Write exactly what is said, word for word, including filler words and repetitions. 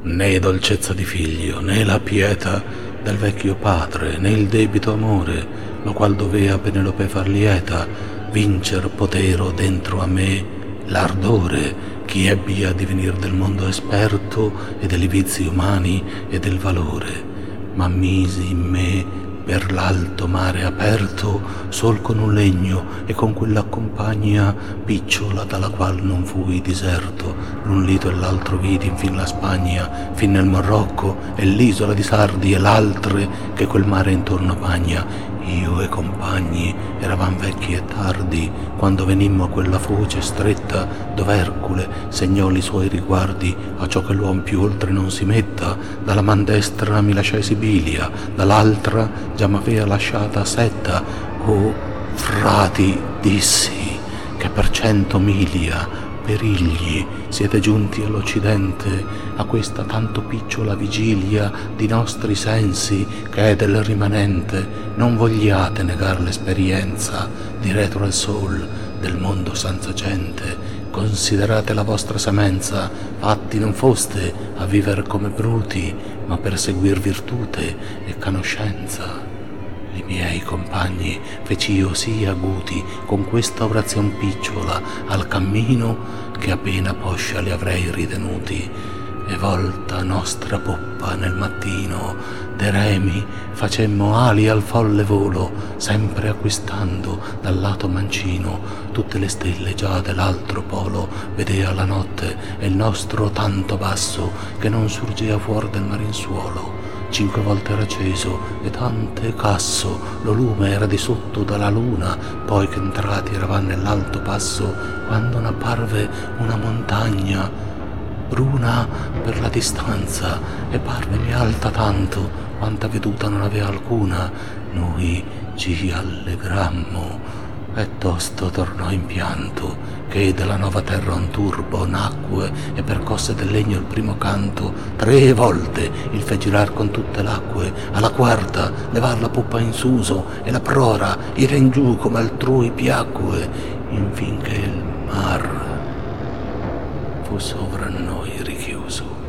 né dolcezza di figlio, né la pietà del vecchio padre, né il debito amore, lo qual dovea Penelope far lieta, vincer potero dentro a me l'ardore, chi ebbi a divenir del mondo esperto e degli vizi umani e del valore, ma misi in me per l'alto mare aperto sol con un legno e con quella compagna picciola dalla qual non fui diserto, l'un lito e l'altro vidi infin la Spagna, fin nel Marocco e l'isola di Sardi e l'altre che quel mare intorno bagna. Io e compagni eravam vecchi e tardi quando venimmo a quella foce stretta dove Ercole segnò li suoi riguardi a ciò che l'uom più oltre non si metta. Dalla man destra mi lasciai Sibilia, dall'altra già m'avea lasciata Setta. Oh frati, dissi, che per cento milia perigli siete giunti all'Occidente, a questa tanto picciola vigilia di nostri sensi che è del rimanente. Non vogliate negar l'esperienza di retro al sol del mondo senza gente. Considerate la vostra semenza, fatti non foste a viver come bruti, ma per seguir virtute e conoscenza. I miei compagni feci io sì aguti con questa orazion picciola al cammino che appena poscia li avrei ritenuti, e volta nostra poppa nel mattino de remi facemmo ali al folle volo, sempre acquistando dal lato mancino tutte le stelle già dell'altro polo. Vedea la notte e il nostro tanto basso che non surgea fuor del marinsuolo. Cinque volte era acceso e tante casso lo lume era di sotto dalla luna. Poi che entrati eravam nell'alto passo, quando n'apparve una montagna bruna per la distanza, e parvemi alta tanto quanta veduta non avea alcuna. Noi ci allegrammo e tosto tornò in pianto, che della nuova terra un turbo nacque e percosse del legno il primo canto. Tre volte il fe girar con tutte l'acque, alla quarta levar la poppa in suso e la prora ira in giù come altrui piacque, infin che il mar fu sovra noi richiuso.